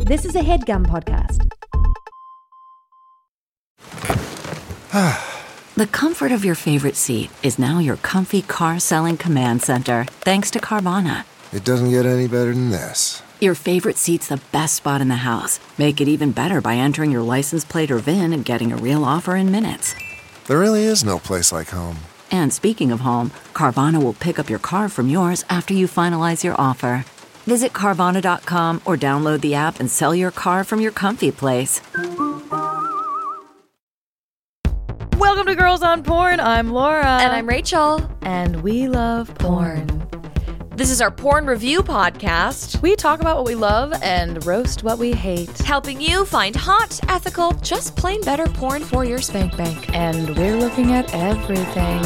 This is a HeadGum podcast. The comfort of your favorite seat is now your comfy car selling command center, thanks to Carvana. It doesn't get any better than this. Your favorite seat's the best spot in the house. Make it even better by entering your license plate or VIN and getting a real offer in minutes. There really is no place like home. And speaking of home, Carvana will pick up your car from yours after you finalize your offer. Visit Carvana.com or download the app and sell your car from your comfy place. Welcome to Girls on Porn. I'm Laura. And I'm Rachel. And we love porn. This is our porn review podcast. We talk about what we love and roast what we hate. Helping you find hot, ethical, just plain better porn for your spank bank. And we're looking at everything.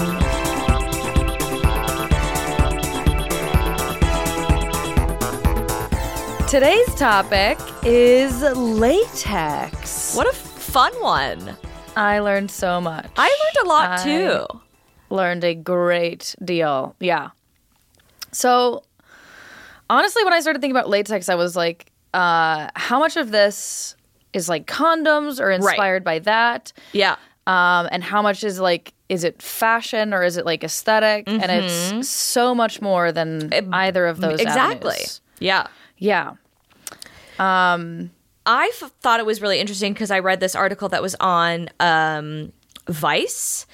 Today's topic is latex. What a fun one. I learned so much. I learned a lot too. Learned a great deal. Yeah. So, honestly, when I started thinking about latex, I was like, how much of this is like condoms or inspired by that? Yeah. And how much is like, is it fashion or is it like aesthetic? Mm-hmm. And it's so much more than either of those Exactly. avenues. Yeah. Yeah. I thought it was really interesting because I read this article that was on Vice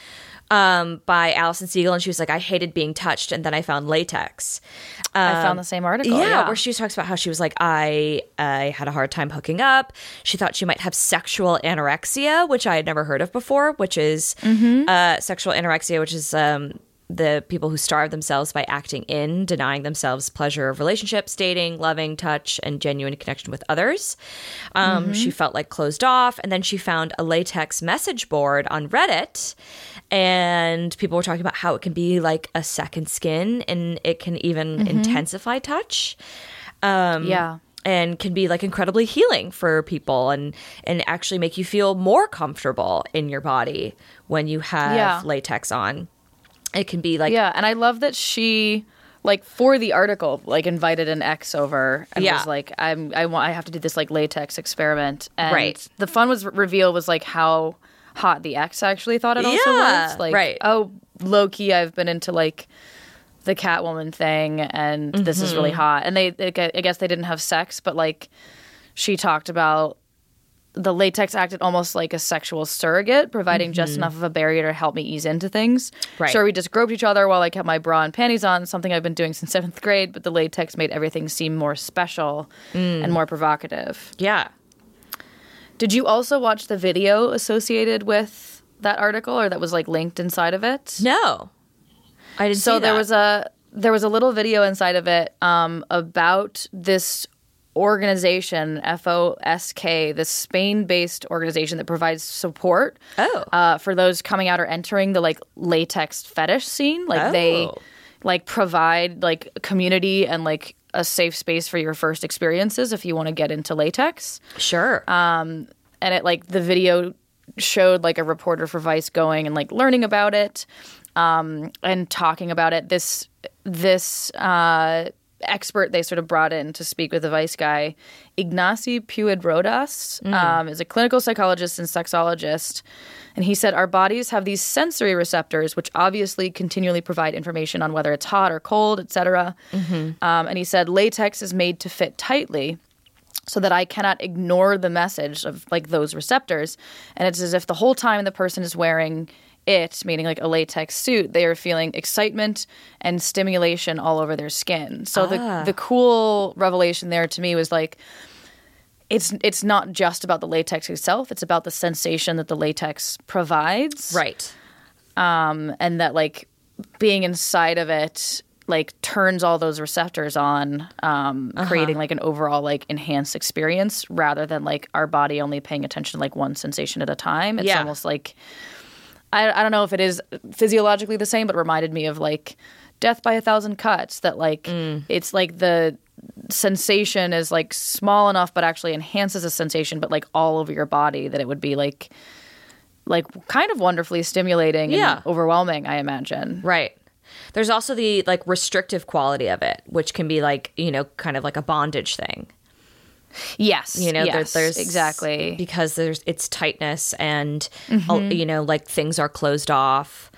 by Alison Siegel, and she was like, I hated being touched, and then I found latex. I found the same article. Yeah, where she talks about how she was like, I had a hard time hooking up. She thought she might have sexual anorexia, which I had never heard of before, which is sexual anorexia, which is the people who starve themselves by acting in, denying themselves pleasure of relationships, dating, loving, touch, and genuine connection with others. She felt like closed off. And then she found a latex message board on Reddit. And people were talking about how it can be like a second skin and it can even intensify touch. Yeah. And can be like incredibly healing for people and actually make you feel more comfortable in your body when you have latex on. It can be like... Yeah, and I love that she, like, for the article, like, invited an ex over and was like, I have to do this, like, latex experiment. And the fun reveal was, like, how hot the ex actually thought it also was. Like, oh, low-key, I've been into, like, the Catwoman thing, and this is really hot. And I guess they didn't have sex, but, like, she talked about the latex acted almost like a sexual surrogate, providing just enough of a barrier to help me ease into things. Right. Sure, we just groped each other while I kept my bra and panties on, something I've been doing since 7th grade, but the latex made everything seem more special and more provocative. Yeah. Did you also watch the video associated with that article, or that was like linked inside of it? No. I didn't see that. There was a little video inside of it about this organization, FOSK, this Spain-based organization that provides support for those coming out or entering the like latex fetish scene. Like they like provide like community and like a safe space for your first experiences if you want to get into latex. Sure. And it like the video showed like a reporter for Vice going and like learning about it and talking about it. This expert they sort of brought in to speak with the Vice guy, Ignacy Puig-Rodas, is a clinical psychologist and sexologist. And he said, our bodies have these sensory receptors, which obviously continually provide information on whether it's hot or cold, etc. And he said, latex is made to fit tightly so that I cannot ignore the message of like those receptors. And it's as if the whole time the person is wearing it, meaning like a latex suit, they are feeling excitement and stimulation all over their skin. So the cool revelation there to me was like, it's not just about the latex itself, it's about the sensation that the latex provides. Right. And that like being inside of it like turns all those receptors on, creating like an overall like enhanced experience rather than like our body only paying attention to like one sensation at a time. It's almost like I don't know if it is physiologically the same, but it reminded me of like Death by a Thousand Cuts, that like it's like the sensation is like small enough but actually enhances a sensation, but like all over your body, that it would be like kind of wonderfully stimulating and overwhelming, I imagine. Right. There's also the like restrictive quality of it, which can be like, you know, kind of like a bondage thing. Yes. There's exactly. because it's tightness and like things are closed off,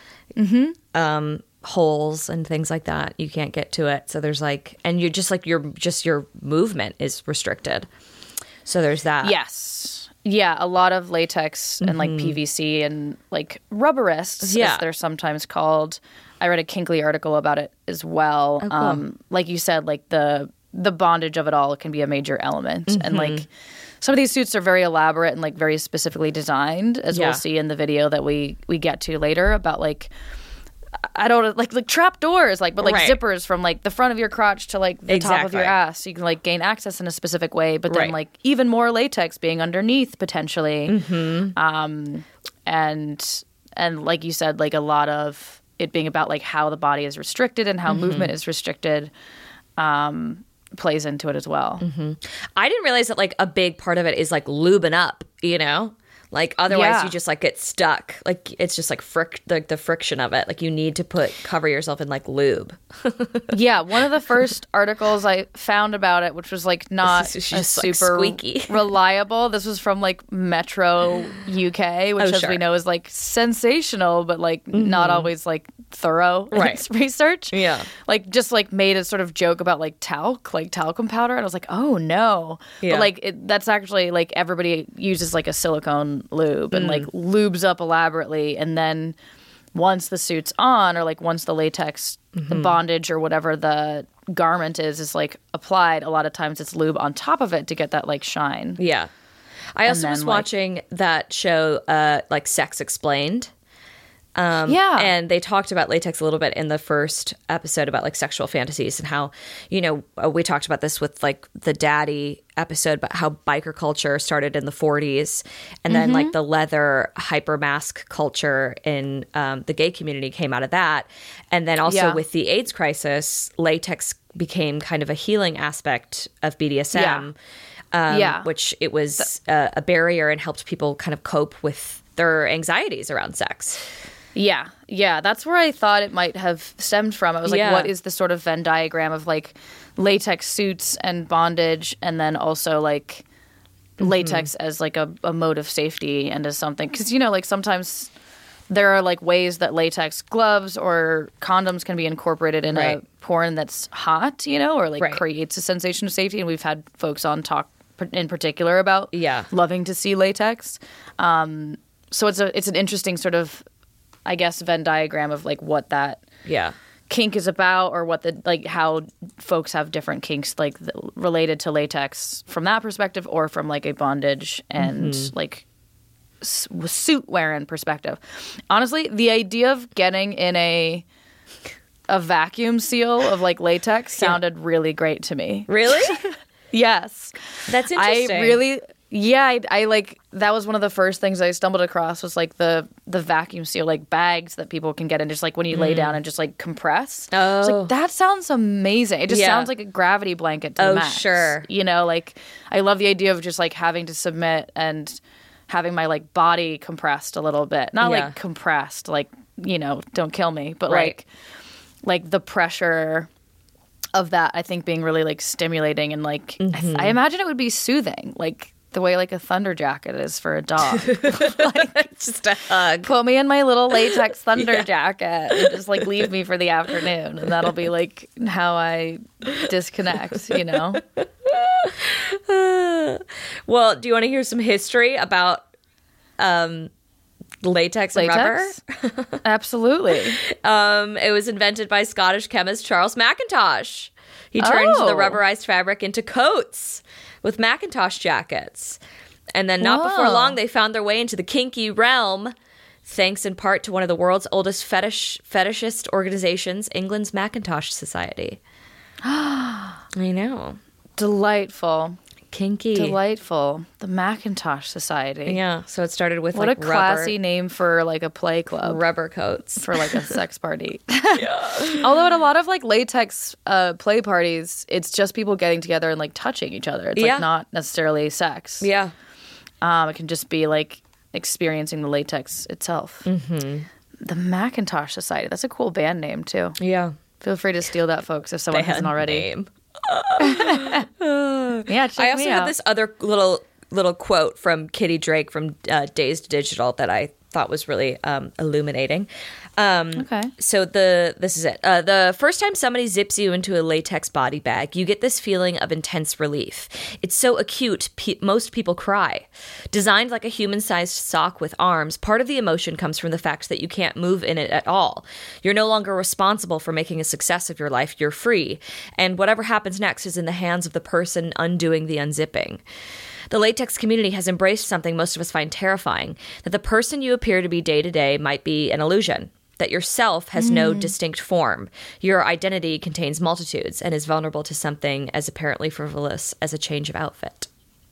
holes and things like that. You can't get to it. So there's like, and you're just like your movement is restricted. So there's that. Yes. Yeah, a lot of latex and like PVC and like rubberists, as they're sometimes called. I read a Kinkley article about it as well. Oh, cool. Like you said, like the bondage of it all can be a major element. And like some of these suits are very elaborate and like very specifically designed, as we'll see in the video that we get to later about like, I don't like trap doors, like, but like zippers from like the front of your crotch to like the top of your ass. So you can like gain access in a specific way, but then like even more latex being underneath potentially. And like you said, like a lot of it being about like how the body is restricted and how movement is restricted plays into it as well. I didn't realize that like a big part of it is like lubing up, Like otherwise you just like get stuck. Like it's just like the friction of it. Like you need to cover yourself in like lube. Yeah, one of the first articles I found about it, which was like not super squeaky. reliable. This was from like Metro UK, which as we know is like sensational, but like not always like thorough in its research. Yeah. Like just like made a sort of joke about like talcum powder. And I was like, oh no. Yeah. But like that's actually like everybody uses like a silicone lube and like lubes up elaborately, and then once the suit's on or like once the latex the bondage or whatever the garment is like applied, a lot of times it's lube on top of it to get that like shine. Yeah. I also was watching that show like Sex Explained. And they talked about latex a little bit in the first episode about like sexual fantasies and how, we talked about this with like the daddy episode, but how biker culture started in the 40s and then like the leather hypermask culture in the gay community came out of that. And then also with the AIDS crisis, latex became kind of a healing aspect of BDSM, which it was a barrier and helped people kind of cope with their anxieties around sex. Yeah. That's where I thought it might have stemmed from. I was like, what is the sort of Venn diagram of like latex suits and bondage, and then also like latex as like a mode of safety and as something? Because, like sometimes there are like ways that latex gloves or condoms can be incorporated in a porn that's hot, or like creates a sensation of safety. And we've had folks on talk in particular about loving to see latex. So it's an interesting sort of, I guess, Venn diagram of like what that kink is about, or what the like how folks have different kinks like related to latex from that perspective, or from like a bondage and like suit wearing perspective. Honestly, the idea of getting in a vacuum seal of like latex sounded really great to me. Really? Yes. That's interesting. I like that was one of the first things I stumbled across was like the vacuum seal like bags that people can get in, just like when you lay down and just like compress. I was like, that sounds amazing. It just sounds like a gravity blanket to the max. Sure. Like I love the idea of just like having to submit and having my like body compressed a little bit. Not like compressed, like, don't kill me, but like the pressure of that, I think, being really like stimulating and like I imagine it would be soothing, like the way like a thunder jacket is for a dog. Like, just a hug. Put me in my little latex thunder jacket and just like leave me for the afternoon, and that'll be like how I disconnect. Well, do you want to hear some history about latex and rubber? Absolutely. It was invented by Scottish chemist Charles Mackintosh. He turned the rubberized fabric into coats with Mackintosh jackets. And then not before long, they found their way into the kinky realm, thanks in part to one of the world's oldest fetishist organizations, England's Mackintosh Society. I know. Delightful. Kinky. Delightful. The Mackintosh Society. Yeah. So it started with what a classy name for like a play club. Rubber coats. For like a sex party. Although at a lot of like latex play parties, it's just people getting together and like touching each other. It's like not necessarily sex. Yeah. It can just be like experiencing the latex itself. The Mackintosh Society. That's a cool band name too. Yeah. Feel free to steal that, folks, if someone hasn't already. Name. Yeah, check I also me had out. this other little quote from Kitty Drake from Dazed Digital that I thought was really illuminating. Okay. So this is it. The first time somebody zips you into a latex body bag, you get this feeling of intense relief. It's so acute, most people cry. Designed like a human-sized sock with arms, part of the emotion comes from the fact that you can't move in it at all. You're no longer responsible for making a success of your life. You're free. And whatever happens next is in the hands of the person undoing the unzipping. The latex community has embraced something most of us find terrifying, that the person you appear to be day to day might be an illusion, that yourself has no distinct form. Your identity contains multitudes and is vulnerable to something as apparently frivolous as a change of outfit.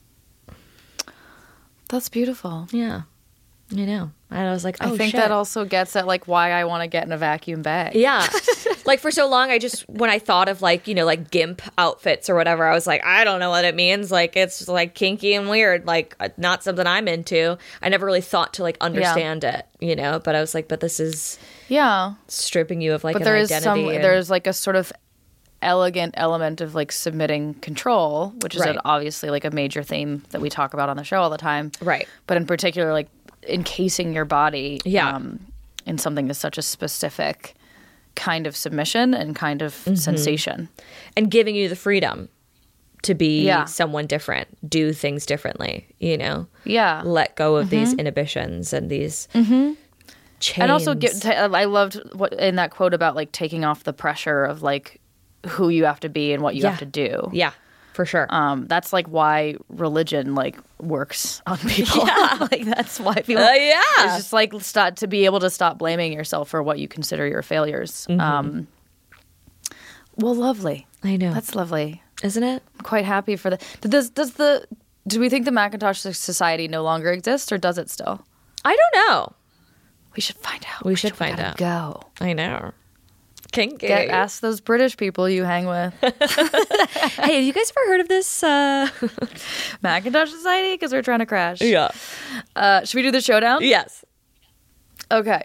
That's beautiful. Yeah, I know. And I was like, oh, I think shit. that also gets at like why I want to get in a vacuum bag. Yeah. Like for so long, when I thought of like, like GIMP outfits or whatever, I was like, I don't know what it means. Like, it's like kinky and weird, like not something I'm into. I never really thought to like understand it, but I was like, but this is stripping you of like but an there is identity. there's like a sort of elegant element of like submitting control, which is Right. obviously like a major theme that we talk about on the show all the time. Right. But in particular, like encasing your body in something that's such a specific kind of submission and kind of sensation. And giving you the freedom to be Yeah. someone different, do things differently, Yeah. let go of these inhibitions and these chains. And also, I loved what in that quote about like taking off the pressure of like who you have to be and what you have to do. Yeah, for sure. That's like why religion like works on people. Like that's why people. Yeah. It's just like start to be able to stop blaming yourself for what you consider your failures. Well, lovely. I know. That's lovely. Isn't it? I'm quite happy for that. Do we think the Macintosh Society no longer exists, or does it still? I don't know. We should find out. We should find gotta out. Go. I know. Kinky. Ask those British people you hang with. Hey, have you guys ever heard of this? Macintosh Society? Because we're trying to crash. Yeah. Should we do the showdown? Yes. Okay.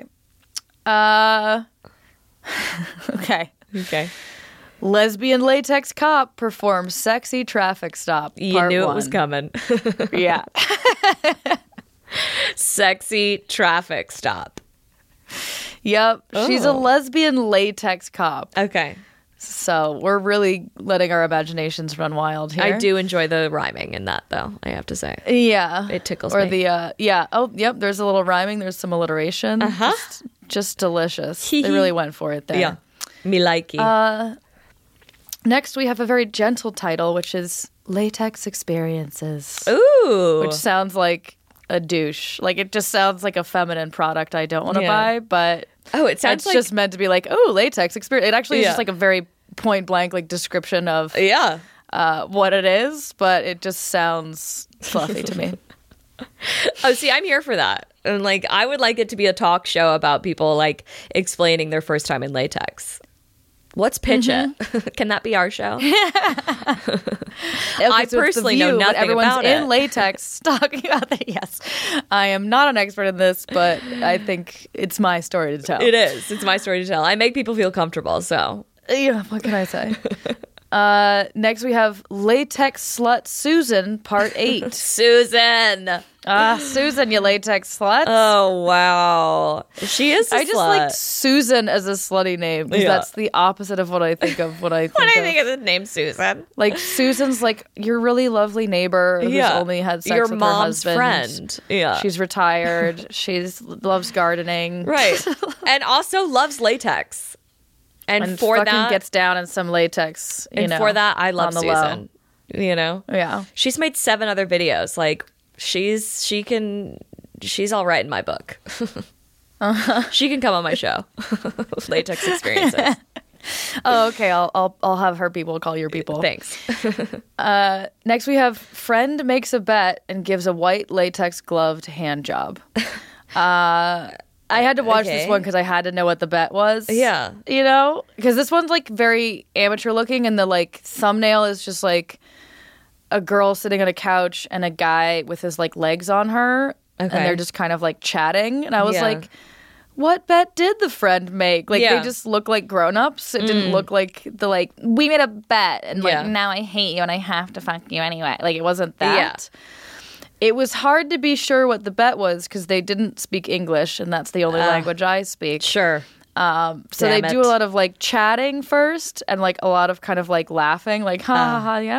Okay. Okay. Lesbian latex cop performs sexy traffic stop. You Part knew one. it was coming. Yeah. Sexy traffic stop. Yep. She's a Oh. lesbian latex cop. Okay. So we're really letting our imaginations run wild here. I do enjoy the rhyming in that, though, I have to say. Yeah. It tickles or me. the, yeah. Oh, yep. There's a little rhyming. There's some alliteration. Just delicious. They really went for it there. Yeah. Me likey. Next, we have a very gentle title, which is Latex Experiences. Ooh. Which sounds like a douche. Like it just sounds like a feminine product I don't want to Yeah. buy, but Oh, it sounds it's like... just meant to be like, oh, latex experience. It actually is Yeah. just like a very point blank like description of Yeah. what it is, but it just sounds fluffy to me. Oh, see, I'm here for that. And like, I would like it to be a talk show about people like explaining their first time in latex. Let's pitch it. Can that be our show? Okay, I so it's The personally know View, but nothing everyone's about in it. latex talking about that. Yes, I am not an expert in this, but I think it's my story to tell. It is. It's my story to tell. I make people feel comfortable, so. Yeah, what can I say? Next, we have Latex Slut Susan, Part 8. Susan. Susan, you latex slut. Oh, wow. She is a I just slut. like Susan as a slutty name because Yeah. that's the opposite of what I think of when I think When I of. think of the name Susan. Like Susan's like your really lovely neighbor who's only had sex Your with her mom's husband. friend. Yeah. She's retired. She's loves gardening. Right. And also loves latex. And for fucking that, gets down in some latex. You and know, for that, I love on the low. Susan. You know? Yeah. She's made 7 other videos. Like, she's all right in my book. She can come on my show. Latex experiences. Oh, okay. I'll have her people call your people. Thanks. Next, we have friend makes a bet and gives a white latex gloved hand job. I had to watch this Okay. one because I had to know what the bet was. Yeah. You know? Because this one's like very amateur looking and the like thumbnail is just like a girl sitting on a couch and a guy with his like legs on her. Okay. And they're just kind of like chatting. And I was Yeah. like, what bet did the friend make? Like, Yeah. they just look like grown-ups. It didn't look like we made a bet, and now I hate you and I have to fuck you anyway. Like, it wasn't that. It was hard to be sure what the bet was because they didn't speak English, and that's the only language I speak. Sure. So they do a lot of like chatting first and like a lot of kind of like laughing, like ha ha ha, yeah,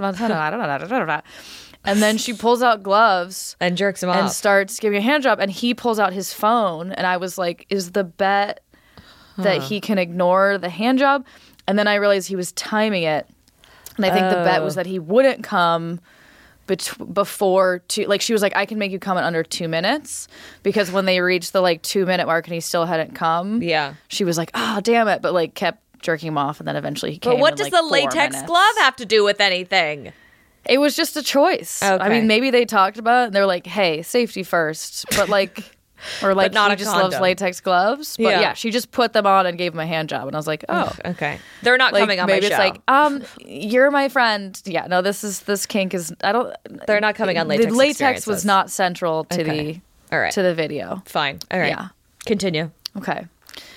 and then she pulls out gloves And jerks him and off. starts giving a hand job, and he pulls out his phone, and I was like, is the bet that he can ignore the hand job? And then I realized he was timing it, and I think the bet was that he wouldn't come before two. Like, she was like, I can make you come in under 2 minutes, because when they reached the like 2-minute mark and he still hadn't come, she was like, oh damn it, but like kept jerking him off, and then eventually he came. But what in, does like, the 4 latex minutes. glove have to do with anything? It was just a choice. Okay. I mean, maybe they talked about it and they're like, hey, safety first, but like, or like, But not he a just condom. loves latex gloves. But yeah, she just put them on and gave him a hand job, and I was like, oh. Okay. They're not Like, coming on my maybe show. it's like, you're my friend. Yeah, no, this kink is, I don't. They're not coming on latex The latex experiences. was not central to Okay. All right. to the video. Fine. All right. Yeah. Continue. Okay.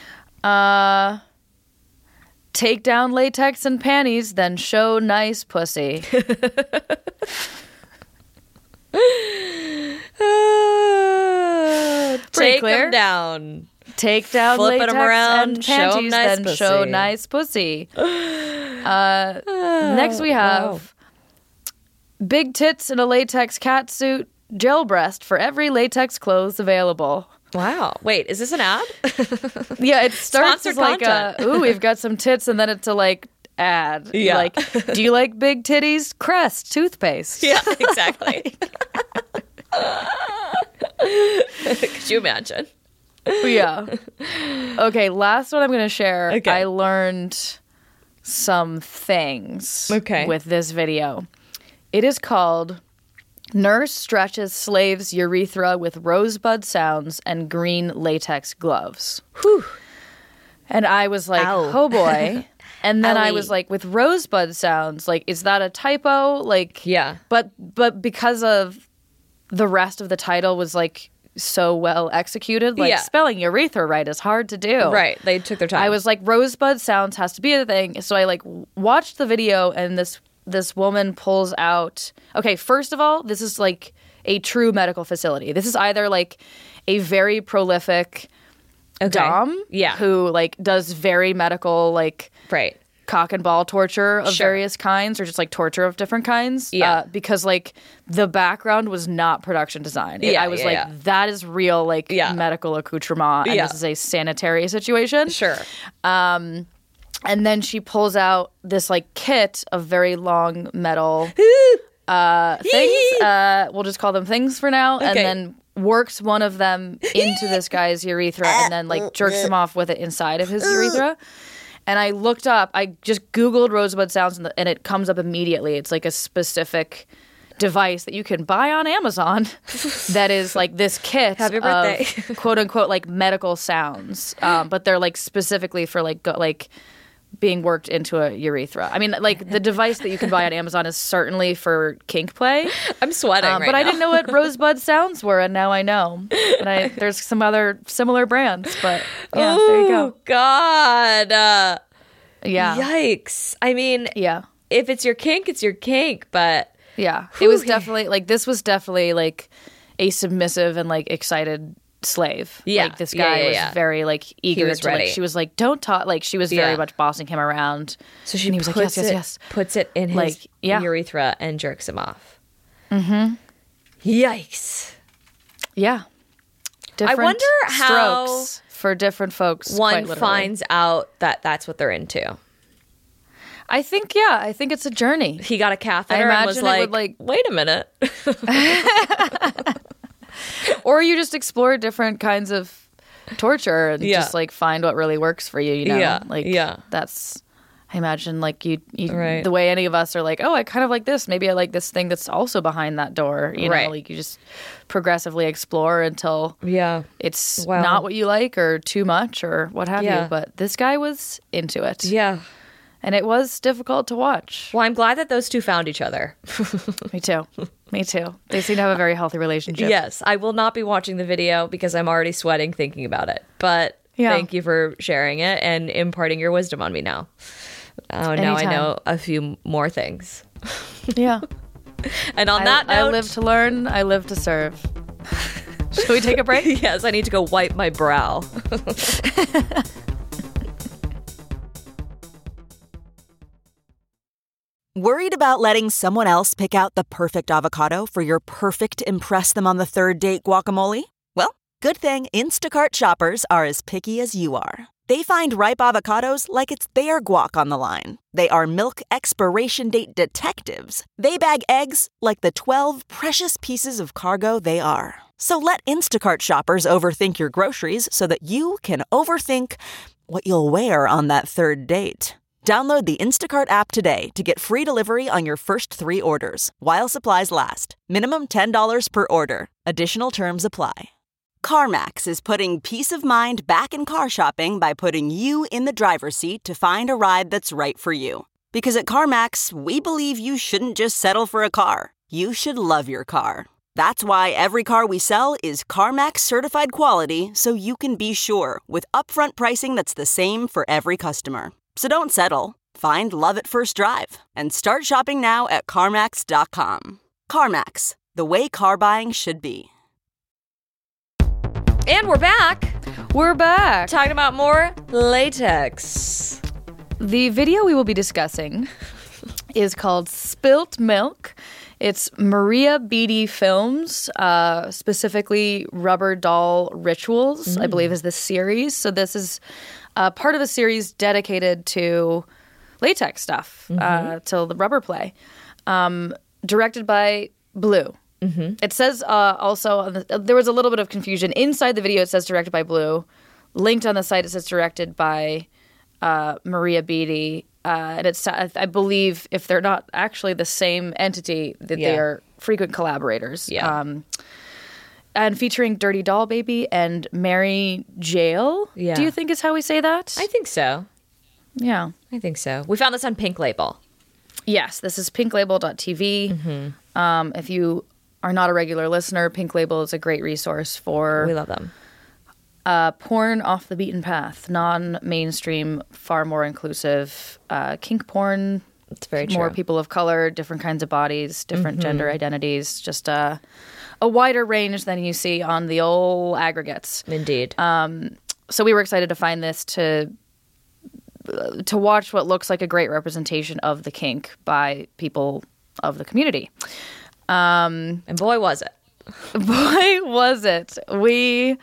Take down latex and panties, then show nice pussy. Take clear? them down. Take down Flip 'em latex around, and show 'em panties, nice then show pussy. nice pussy. Next we have big tits in a latex cat suit, gel breast for every latex clothes available. Wow. Wait, is this an ad? Yeah, it starts Sponsored as like content. ooh, we've got some tits, and then it's a like ad. Yeah. Like, do you like big titties? Crest toothpaste. Yeah, exactly. Could you imagine? Yeah. Okay, last one I'm going to share. Okay. I learned some things with this video. It is called Nurse Stretches Slave's Urethra with Rosebud Sounds and Green Latex Gloves. Whew. And I was like, Ow. oh boy. And then I Owie. was like, with Rosebud Sounds, like, is that a typo? Like, Yeah. But because of the rest of the title was like so well executed, like spelling urethra right is hard to do. Right. They took their time. I was like, Rosebud Sounds has to be a thing. So I like watched the video, and this woman pulls out. Okay, first of all, this is like a true medical facility. This is either like a very prolific dom who like does very medical like cock and ball torture of various kinds, or just like torture of different kinds. Because like the background was not production design. I was like, that is real like medical accoutrement, and this is a sanitary situation. Sure. And then she pulls out this like kit of very long metal things. We'll just call them things for now. And then works one of them into this guy's urethra, and then like jerks him off with it inside of his urethra. And I looked up, I just Googled Rosebud Sounds, and it comes up immediately. It's like a specific device that you can buy on Amazon that is like this kit Happy birthday. of quote unquote like medical sounds. But they're like specifically for like being worked into a urethra. I mean, like the device that you can buy on Amazon is certainly for kink play. I'm sweating right but now. I didn't know what Rosebud Sounds were, and now I know. And there's some other similar brands, but yeah, there you go. God. Yeah. Yikes. I mean, if it's your kink, it's your kink, but yeah, it was definitely like, this was definitely like a submissive and like excited slave. Yeah. Like this guy was very like eager was to ready. like, she was like, don't talk, like she was very much bossing him around. So she and he was like, yes, yes, yes. puts it in his Like, urethra and jerks him off. Mm-hmm. Yikes. Yeah. Different wonder how strokes for different folks. One quite literally. finds out that that's what they're into. I think it's a journey. He got a catheter I and was imagine it would, like, like- wait a minute. Or you just explore different kinds of torture and just like find what really works for you, you know? Yeah, Like yeah. that's, I imagine like you Right. the way any of us are like, oh, I kind of like this. Maybe I like this thing that's also behind that door. You Right. know, like you just progressively explore until it's not what you like or too much or what have Yeah. you. But this guy was into it. Yeah. And it was difficult to watch. Well, I'm glad that those two found each other. Me too. Me too. They seem to have a very healthy relationship. Yes, I will not be watching the video because I'm already sweating thinking about it. But thank you for sharing it and imparting your wisdom on me now. Oh, now I know a few more things. Yeah. And on that note, I live to learn, I live to serve. Should we take a break? Yes, I need to go wipe my brow. Worried about letting someone else pick out the perfect avocado for your perfect impress them on the third date guacamole? Well, good thing Instacart shoppers are as picky as you are. They find ripe avocados like it's their guac on the line. They are milk expiration date detectives. They bag eggs like the 12 precious pieces of cargo they are. So let Instacart shoppers overthink your groceries so that you can overthink what you'll wear on that third date. Download the Instacart app today to get free delivery on your first 3 orders, while supplies last. Minimum $10 per order. Additional terms apply. CarMax is putting peace of mind back in car shopping by putting you in the driver's seat to find a ride that's right for you. Because at CarMax, we believe you shouldn't just settle for a car. You should love your car. That's why every car we sell is CarMax certified quality, so you can be sure with upfront pricing that's the same for every customer. So don't settle. Find love at first drive and start shopping now at CarMax.com. CarMax, the way car buying should be. And we're back. We're back. Talking about more latex. The video we will be discussing is called Spilt Milk. It's Maria Beatty Films, specifically Rubber Doll Rituals, I believe is the series. So this is part of a series dedicated to latex stuff, to the rubber play, directed by Blue. It says also, there was a little bit of confusion. Inside the video, it says directed by Blue. Linked on the site, it says directed by Maria Beatty. And it's, I believe, if they're not actually the same entity, that they are frequent collaborators. Yeah. And featuring Dirty Doll Baby and Mary Jail. Yeah. Do you think is how we say that? I think so. Yeah. I think so. We found this on Pink Label. Yes, this is pinklabel.tv. If you are not a regular listener, Pink Label is a great resource for We love them. porn off the beaten path, non-mainstream, far more inclusive, kink porn. It's very true. More people of color, different kinds of bodies, different gender identities, just a wider range than you see on the old aggregates. Indeed. So we were excited to find this to watch what looks like a great representation of the kink by people of the community. And boy, was it. Boy, was it. We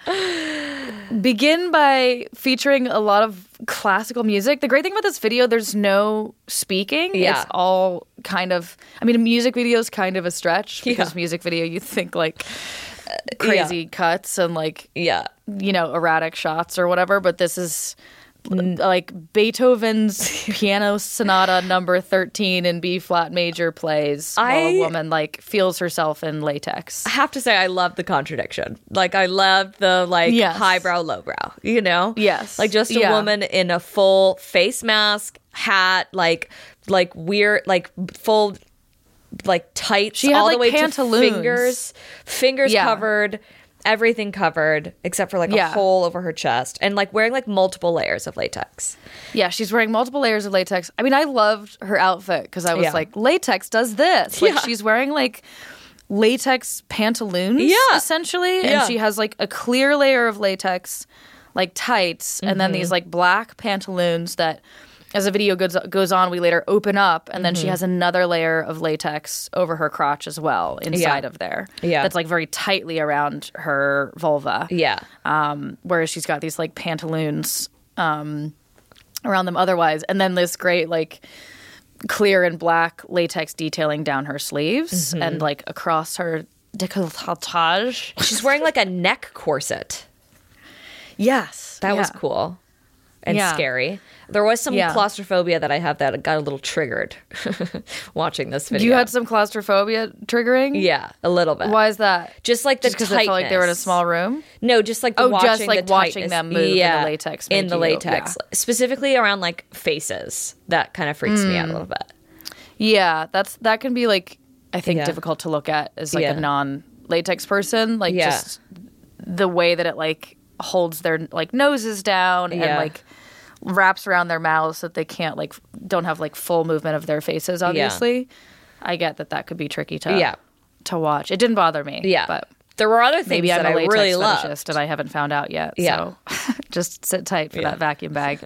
begin by featuring a lot of classical music. The great thing about this video, there's no speaking. Yeah. It's all kind of, I mean, a music video is kind of a stretch because music video, you think like crazy cuts and like, you know, erratic shots or whatever. But this is like Beethoven's Piano Sonata number 13 in B flat major plays while a woman like feels herself in latex. I have to say, I love the contradiction. Like, I love the highbrow, lowbrow, you know? Yes. Like just a woman in a full face mask, hat, like weird, like full, like tights She had, all like, the way pantaloons. to fingers covered. Everything covered except for like a hole over her chest and like wearing like multiple layers of latex. Yeah, she's wearing multiple layers of latex. I mean, I loved her outfit because I was like, latex does this. Like she's wearing like latex pantaloons essentially. And she has like a clear layer of latex, like tights, and then these like black pantaloons that as the video goes on, we later open up, and then she has another layer of latex over her crotch as well, inside of there. Yeah. That's like very tightly around her vulva. Yeah. Whereas she's got these like pantaloons around them otherwise. And then this great like clear and black latex detailing down her sleeves and like across her décolletage. She's wearing like a neck corset. Yes. That was cool. and Yeah. scary. There was some Yeah. claustrophobia that I have that got a little triggered watching this video. You had some claustrophobia triggering? Yeah, a little bit. Why is that? Just like the Just because it felt like they were in a tightness. small room? No, just like the Oh, watching just like the watching tightness. them move in the latex in make the you- latex, yeah. specifically around like faces. That kind of freaks me out a little bit. Yeah, that can be like, I think, Yeah. difficult to look at as like Yeah. a non-latex person. Like Yeah. just the way that it like holds their like noses down and Yeah. like wraps around their mouths so that they can't like don't have like full movement of their faces. Obviously, I get that could be tricky to watch. It didn't bother me. Yeah, but there were other things maybe I'm that a I latex really loved. fetishist and I haven't found out yet. Yeah. So just sit tight for that vacuum bag.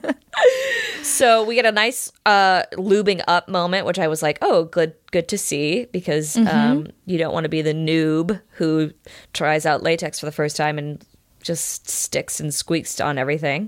So we get a nice lubing up moment, which I was like, oh, good to see, because you don't want to be the noob who tries out latex for the first time and just sticks and squeaks on everything.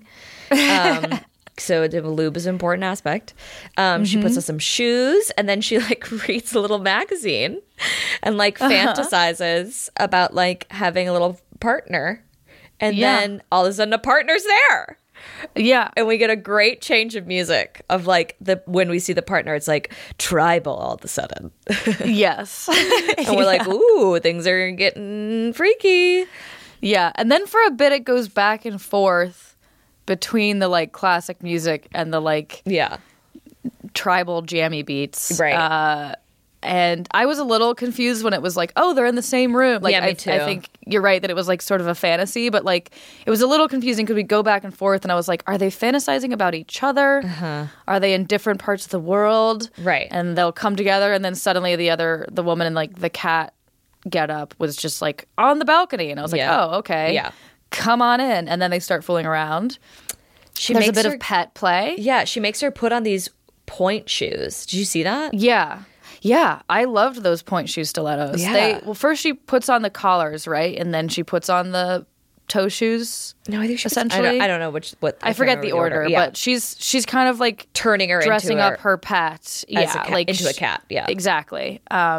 So the lube is an important aspect. She puts on some shoes, and then she like reads a little magazine and like fantasizes about like having a little partner. And Yeah. then all of a sudden a partner's there. Yeah. And we get a great change of music of like when we see the partner, it's like tribal all of a sudden. Yes. And we're like, ooh, things are getting freaky. Yeah, and then for a bit it goes back and forth between the like classic music and the like Yeah. tribal jammy beats. Right. And I was a little confused when it was like, oh, they're in the same room. Like, Yeah, me I too. think you're right that it was like sort of a fantasy, but like it was a little confusing because we go back and forth, and I was like, are they fantasizing about each other? Are they in different parts of the world? Right. And they'll come together, and then suddenly the woman in like the cat get up was just like on the balcony, and I was like, Yeah. oh, okay, Yeah. come on in. And then they start fooling around. She There's a makes bit her, of pet play. Yeah, she makes her put on these point shoes. Did you see that? Yeah. Yeah, I loved those point shoe stilettos. Yeah. Well, first she puts on the collars, right? And then she puts on the toe shoes. No, I think she essentially. I don't know what. I forget can't the remember order, Yeah. but she's kind of like turning her dressing into up her pet. Yeah, a cat- like into a cat, yeah. exactly.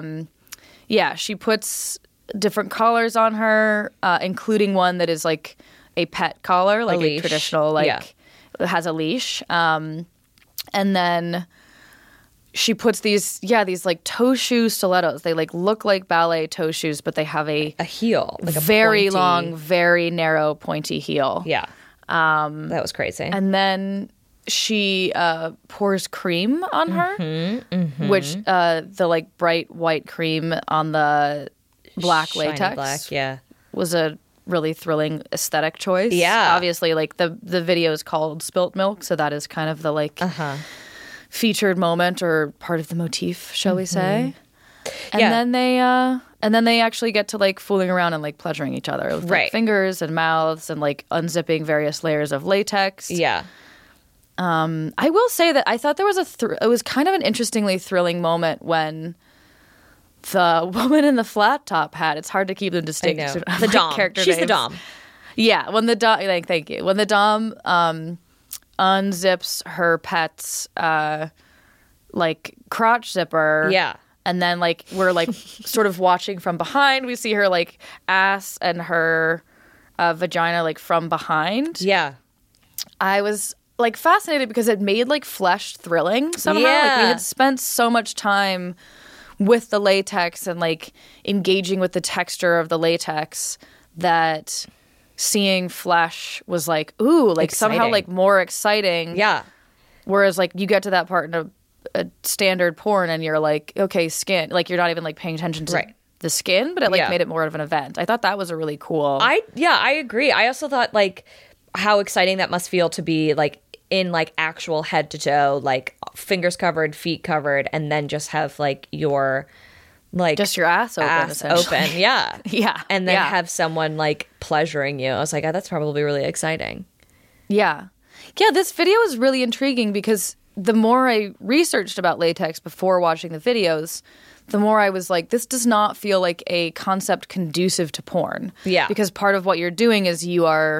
Yeah, she puts different collars on her, including one that is like a pet collar, like a leash. traditional, like Yeah. it has a leash. And then she puts these like toe shoe stilettos. They like look like ballet toe shoes, but they have a heel, like a very pointy- long, very narrow, pointy heel. Yeah. That was crazy. And then she pours cream on her, which the like bright white cream on the black Shiny latex black, yeah. was a really thrilling aesthetic choice. Yeah. Obviously, like the video is called Spilt Milk, so that is kind of the like featured moment or part of the motif, shall we say. And Yeah. then they actually get to like fooling around and like pleasuring each other with like, Right. fingers and mouths and like unzipping various layers of latex. Yeah. I will say that I thought there was it was kind of an interestingly thrilling moment when the woman in the flat top hat. It's hard to keep them distinct. I know. Like, The Dom. character She's the names. Dom. Yeah, when the Dom. Like, thank you. When the Dom unzips her pet's like crotch zipper. Yeah. And then like we're like sort of watching from behind. We see her like ass and her vagina like from behind. Yeah. I was like fascinated because it made like flesh thrilling somehow. Like we Yeah. had spent so much time with the latex and like engaging with the texture of the latex that seeing flesh was like, ooh, like somehow Exciting. like more exciting. Yeah. Whereas like you get to that part in a standard porn and you're like, okay, skin. Like you're not even like paying attention to Right. the skin, but it like Yeah. made it more of an event. I thought that was a really cool. I agree. I also thought like how exciting that must feel to be like in like actual head to toe, like fingers covered, feet covered, and then just have like your like just your ass open, essentially. open. Yeah. Yeah. And then Yeah. have someone like pleasuring you. I was like, oh, that's probably really exciting. Yeah. Yeah, this video is really intriguing because the more I researched about latex before watching the videos, the more I was like, this does not feel like a concept conducive to porn. Yeah. Because part of what you're doing is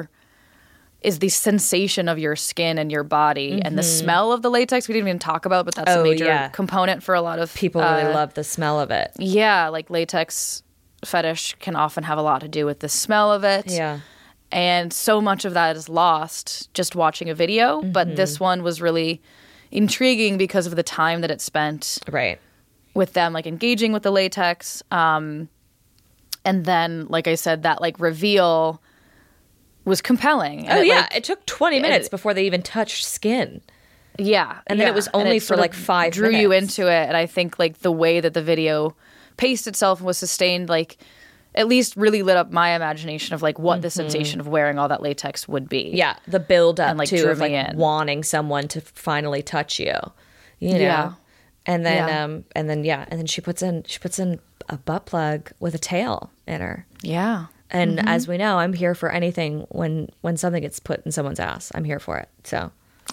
is the sensation of your skin and your body and the smell of the latex we didn't even talk about, but that's a Oh, major yeah. component for a lot of People really love the smell of it. Yeah, like latex fetish can often have a lot to do with the smell of it. Yeah. And so much of that is lost just watching a video. But this one was really intriguing because of the time that it spent Right. with them, like engaging with the latex. And then, like I said, that like reveal was compelling. And it took 20 minutes before they even touched skin. Yeah. And then it was only for sort of like 5 drew minutes. you into it. And I think like the way that the video paced itself and was sustained, like at least really lit up my imagination of like what the sensation of wearing all that latex would be. Yeah, the build up And, like, too drew of me like in. wanting someone to finally touch you. You know? Yeah. And then Yeah. and then she puts in a butt plug with a tail in her. Yeah. And as we know, I'm here for anything when something gets put in someone's ass. I'm here for it. So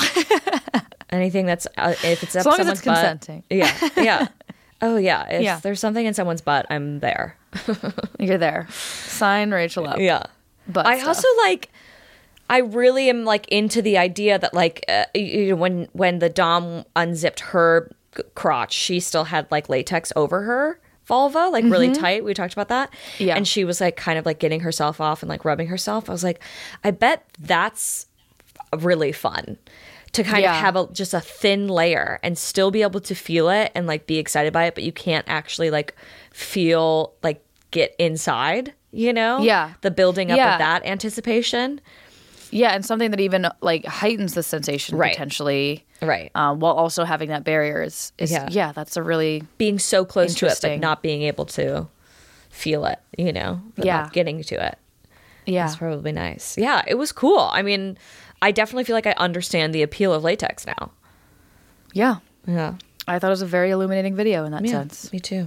anything that's if it's As up long as someone's it's butt, consenting. yeah, yeah. Oh yeah, if Yeah. there's something in someone's butt, I'm there. You're there. Sign Rachel up. Yeah. But I also like, I really am like into the idea that like you know, when the dom unzipped her crotch, she still had like latex over her vulva, like really tight. We talked about that. Yeah. And she was like kind of like getting herself off and like rubbing herself. I was like, I bet that's really fun to kind of have just a thin layer and still be able to feel it and like be excited by it, but you can't actually like feel like get inside, you know? Yeah. The building up Yeah. of that anticipation. Yeah, and something that even like heightens the sensation Right. potentially, Right. while also having that barrier is Yeah. that's a really Being so close to it, but Interesting. not being able to feel it, you know? But Yeah. not getting to it. yeah It's probably nice. Yeah, it was cool. I mean, I definitely feel like I understand the appeal of latex now. yeah. Yeah. I thought it was a very illuminating video in that Yeah, sense. me too.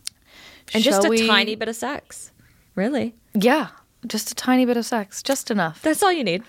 And just Shall a we- tiny bit of sex. Really? Yeah, just a tiny bit of sex, just enough. That's all you need.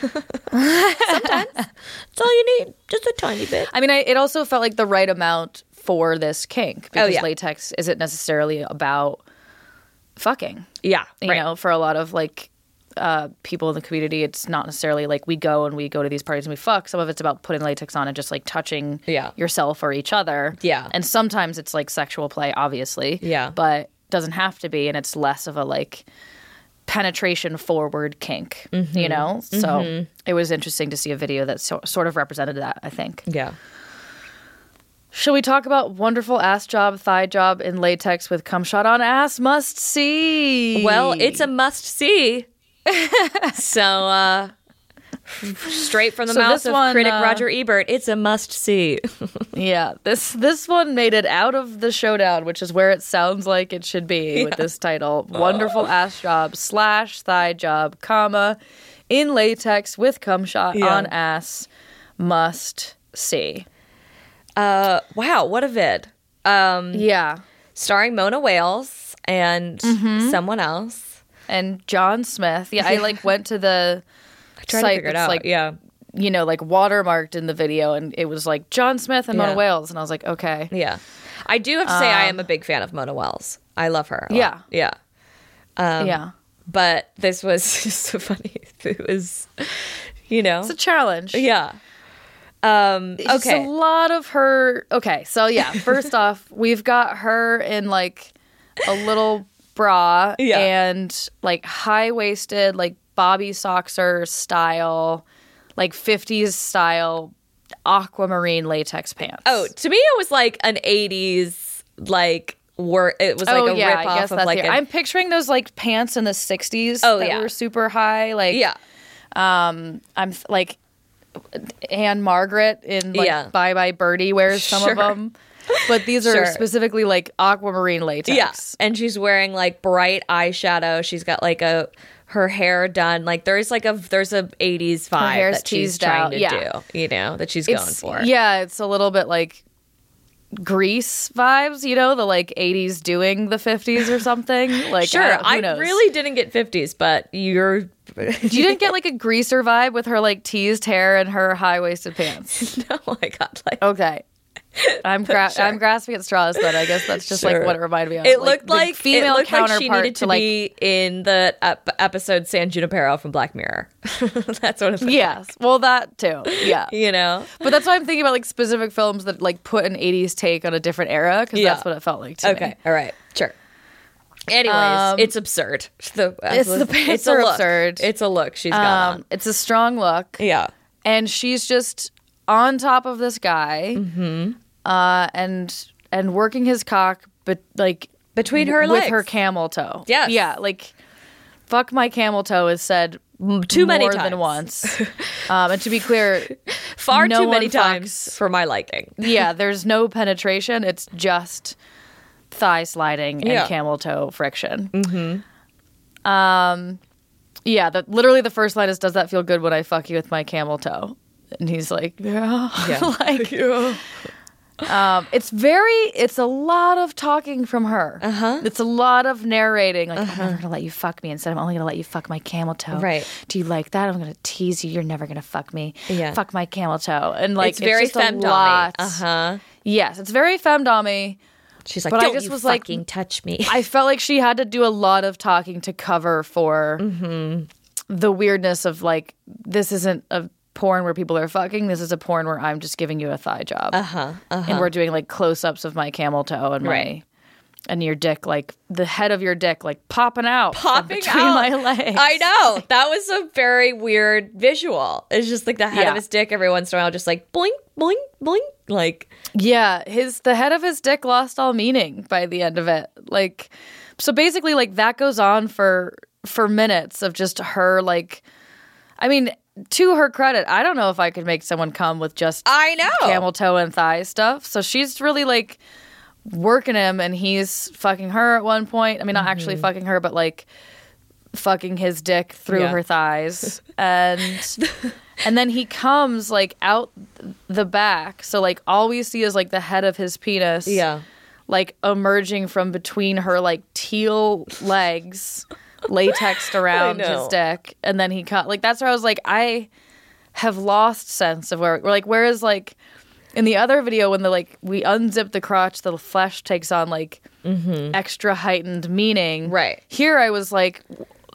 Sometimes. That's all you need. Just a tiny bit. I mean, it also felt like the right amount for this kink because yeah. latex isn't necessarily about fucking. Yeah. You right. know, for a lot of like people in the community, it's not necessarily like we go to these parties and we fuck. Some of it's about putting latex on and just like touching yourself or each other. Yeah. And sometimes it's like sexual play, obviously. Yeah. But doesn't have to be, and it's less of a like penetration forward kink, you know? So it was interesting to see a video that sort of represented that, I think. Yeah. Shall we talk about wonderful ass job, thigh job in latex with cum shot on ass? Must see. Well, it's a must see. So, straight from the So mouth this of one, critic Roger Ebert, it's a must see. Yeah, this one made it out of the showdown, which is where it sounds like it should be with this title. Wonderful ass job / thigh job, comma, in latex with cum shot on ass. Must see. Wow, what a vid. Yeah. Starring Mona Wales and someone else. And John Smith. Yeah, I like went to the Try to site figure it that's out. like, yeah. you know, like watermarked in the video, and it was like John Smith and Mona Yeah. Wales, and I was like, okay. Yeah. I do have to say I am a big fan of Mona Wales. I love her a lot. Yeah. Yeah. Yeah. But this was just so funny. It was, you know. It's a challenge. Yeah. It's just Okay. a lot of her. Okay, so yeah, first off, we've got her in like a little bra Yeah. and like high-waisted, like Bobby Soxer style, like 50s style aquamarine latex pants. Oh, to me it was like an 80s like it was like a rip off of like I'm picturing those like pants in the 60s Oh, that yeah. were super high. Like yeah. I'm like Anne Margaret in like Yeah. Bye Bye Birdie wears some Sure. of them. But these are Sure. specifically like aquamarine latex. Yeah. And she's wearing like bright eyeshadow. She's got like her hair done. Like there's a 80s vibe hair's that she's teased trying out. to Yeah. do, you know, that she's going for. Yeah, it's a little bit like Grease vibes, you know, the like 80s doing the 50s or something. Like Sure. who I knows? really didn't get 50s, but you're You didn't get like a greaser vibe with her like teased hair and her high-waisted pants. no, I got like Okay. I'm grasping at straws, but I guess that's just like Sure. what it reminded me of. It looked the like female it looked like counterpart she needed to like be in the episode San Junipero from Black Mirror. That's what it looked yes, well that too, yeah. like, you know. But that's why I'm thinking about like specific films that like put an 80s take on a different era because Yeah. that's what it felt like to me. Okay, all right, sure. Anyways, it's absurd. The pants a are look. absurd. It's a look she's got on. It's a strong look. Yeah. And she's just on top of this guy, and working his cock, but like Between her with legs. her camel toe. Yes. Yeah, like fuck my camel toe is said Too many more times. than once. And to be clear, Far no too many one times fucks- for my liking. Yeah, there's no penetration. It's just thigh sliding and Yeah. camel toe friction. Yeah, literally the first line is, "Does that feel good when I fuck you with my camel toe?" And he's like, "Yeah." Like, it's a lot of talking from her. It's a lot of narrating. Like, I'm never gonna let you fuck me. Instead, I'm only gonna let you fuck my camel toe. Right. Do you like that? I'm gonna tease you. You're never gonna fuck me. Yeah. Fuck my camel toe. And like, It's very just a femdom-y. lot. Yes, it's very femdom-y. She's like, But I don't just you was like- fucking touch me. I felt like she had to do a lot of talking to cover for the weirdness of like, this isn't a porn where people are fucking. This is a porn where I'm just giving you a thigh job. And we're doing like close-ups of my camel toe and Right. and your dick, like the head of your dick, like popping out from Popping between out. my legs. I know. That was a very weird visual. It's just like the head Yeah. of his dick every once in a while, just like blink, blink, blink. Like, Yeah, the head of his dick lost all meaning by the end of it. Like, so basically, like that goes on for minutes of just her. Like, I mean, to her credit, I don't know if I could make someone come with just I know. camel toe and thigh stuff. So she's really like working him, and he's fucking her at one point. I mean, not actually fucking her, but like fucking his dick through Yeah. her thighs, and then he comes like out the back. So like all we see is like the head of his penis, like emerging from between her like teal legs, latexed around I know. his dick, and then he cut. Like that's where I was like, I have lost sense of where is like in the other video when we unzip the crotch, the flesh takes on like extra heightened meaning. Right. Here I was like,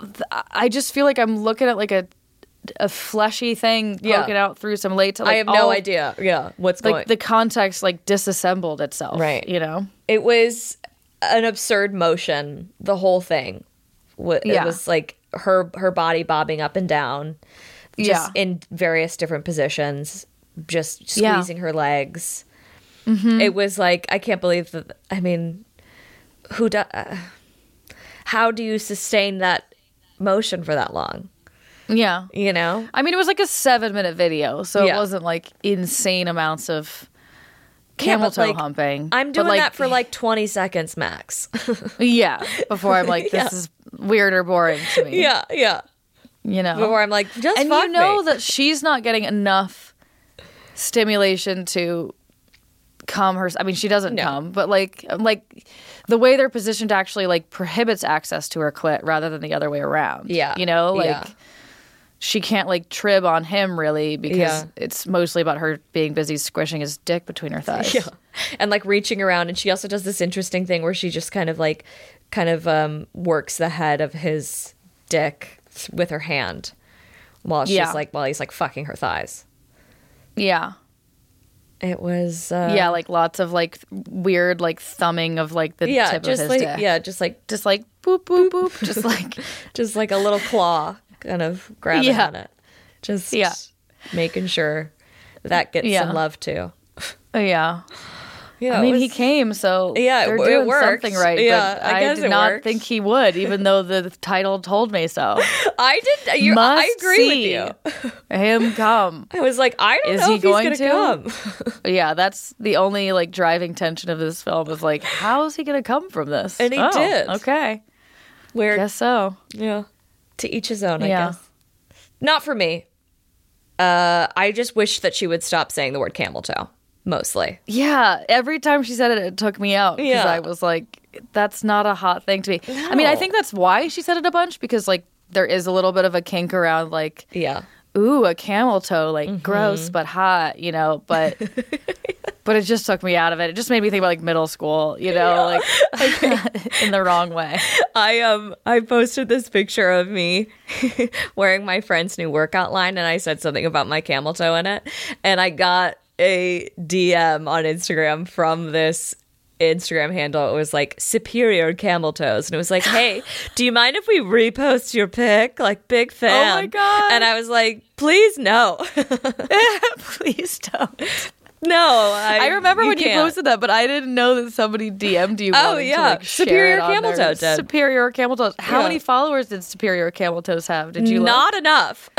I just feel like I'm looking at like a fleshy thing poking out through some latex. Like I have no idea. Yeah. What's going Like the context like disassembled itself. Right. You know? It was an absurd motion, the whole thing. It Yeah. was like her body bobbing up and down, just in various different positions, just squeezing her legs. It was like, I can't believe that. I mean, how do you sustain that motion for that long? Yeah. You know? I mean, it was like a 7-minute video, so Yeah. it wasn't like insane amounts of camel but, toe like, humping. I'm But, doing like, that for like 20 seconds max. yeah, before I'm like, this Yeah. is weird or boring to me. yeah. You know? Before I'm like, just and fuck you know me. that she's not getting enough stimulation to come her. I mean, she doesn't come, but like the way they're positioned actually like prohibits access to her clit rather than the other way around. Yeah. You know, like Yeah. she can't like trib on him really because Yeah. it's mostly about her being busy squishing his dick between her thighs. Yeah. And like reaching around, and she also does this interesting thing where she just kind of works the head of his dick with her hand while he's like fucking her thighs. Yeah. It was Yeah, like lots of like weird like thumbing of like the tip just of his like dick. just like boop boop boop, just like a little claw kind of grabbing Yeah. on it, just Yeah. making sure that gets Yeah. some love too. yeah. Yeah, I mean, it he was- came, so Yeah, they're it doing worked. something right. Yeah, but I guess did it not worked. think he would, even though the title told me so. I did. I agree with you. Him come. I was like, I don't Is know he if he's going gonna to? come. Yeah, that's the only like driving tension of this film is like, how is he going to come from this? And he Oh, did. Okay, Weird. guess so. Yeah. To each his own, I Yeah. guess. Not for me. I just wish that she would stop saying the word camel toe, mostly. Yeah, every time she said it, it took me out because Yeah. I was like, that's not a hot thing to me. I mean, I think that's why she said it a bunch because like there is a little bit of a kink around like, Yeah. ooh, a camel toe, like gross but hot, you know, but it just took me out of it. It just made me think about like middle school, you know, like in the wrong way. I posted this picture of me wearing my friend's new workout line, and I said something about my camel toe in it, and I got a DM on Instagram from this Instagram handle. It was like Superior Camel Toes. And it was like, hey, do you mind if we repost your pic? Like, big fan. Oh my God. And I was like, please no. Please don't. No. I remember when you can't. posted that, but I didn't know that somebody DM'd you. Oh, wanting yeah. to, like, Superior share it on Camel there. Toe did. Superior Camel Toes. How Yeah. many followers did Superior Camel Toes have? Did you look? Not enough.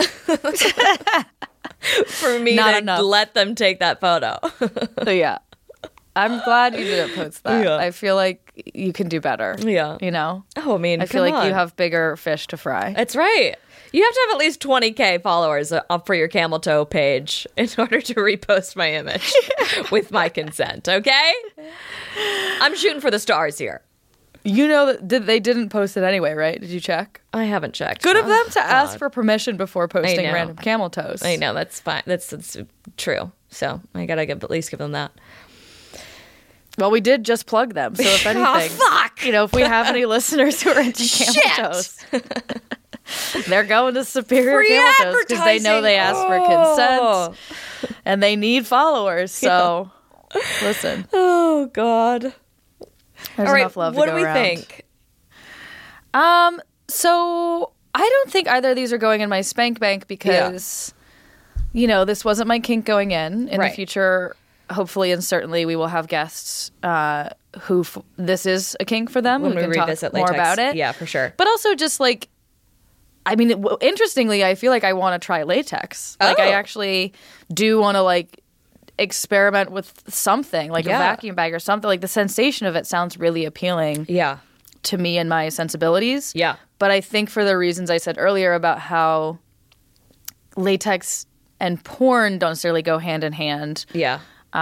For me Not to enough. let them take that photo. So, yeah. I'm glad you didn't post that. Yeah. I feel like you can do better. Yeah. You know? Oh, I mean, I feel come like you on. have bigger fish to fry. That's right. You have to have at least 20K followers up for your Camel Toe page in order to repost my image with my consent, okay? I'm shooting for the stars here. You know that they didn't post it anyway, right? Did you check? I haven't checked. Good of Oh, them to ask God. for permission before posting know. random camel toes. I know, that's fine. That's true. So I gotta at least give them that. Well, we did just plug them, so if anything, fuck! you know, if we have any listeners who are into camel Shit! toes, they're going to Superior Free Camel Toes because they know they asked for Oh. consent and they need followers. So, listen, Oh, God. there's All right, enough love what to do go we around. think? So I don't think either of these are going in my spank bank because, you know, this wasn't my kink going in. In Right. the future, hopefully and certainly, we will have guests who this is a kink for them. When and we we can revisit talk more latex. about it. Yeah, for sure. But also just like, I mean, interestingly, I feel like I want to try latex. Like I Oh. actually do want to like experiment with something like Yeah. a vacuum bag or something. Like the sensation of it sounds really appealing Yeah. to me and my sensibilities. Yeah. But I think for the reasons I said earlier about how latex and porn don't necessarily go hand in hand, Yeah.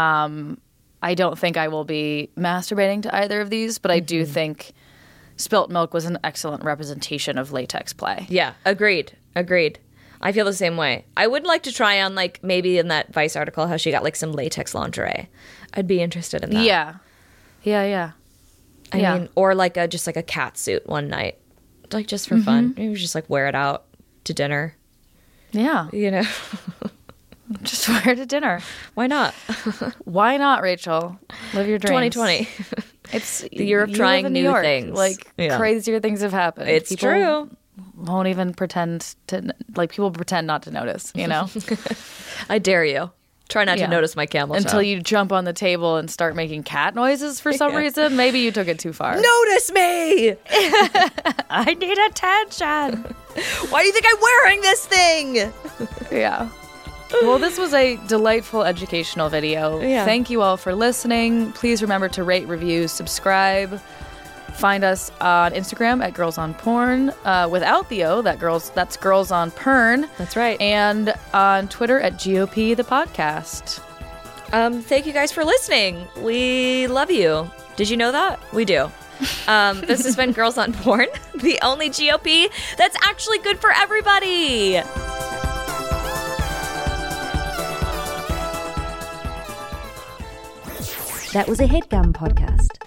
I don't think I will be masturbating to either of these, but I do think Spilt Milk was an excellent representation of latex play. Yeah. Agreed. I feel the same way. I would like to try on, like, maybe in that Vice article how she got, like, some latex lingerie. I'd be interested in that. Yeah. Yeah. I mean, or like just like a cat suit one night, like just for fun. Maybe just like wear it out to dinner. Yeah. You know, Just wear it to dinner. why not? Why not, Rachel? Live your dreams. 2020. It's The year of you trying live in New new York. things. Like Yeah. crazier things have happened. It's People true. Won't even pretend to like. People pretend not to notice. You know. I dare you. Try not Yeah. to notice my camel toe. Until you jump on the table and start making cat noises for some reason. Maybe you took it too far. notice me. I need attention. Why do you think I'm wearing this thing? Yeah. Well, this was a delightful educational video. Yeah. Thank you all for listening. Please remember to rate, review, subscribe. Find us on Instagram at Girls on Porn without the O. That's Girls on Pern. That's right. And on Twitter at GOP the podcast. Thank you guys for listening. We love you. Did you know that? We do. This has been Girls on Porn, the only GOP that's actually good for everybody. That was a HeadGum podcast.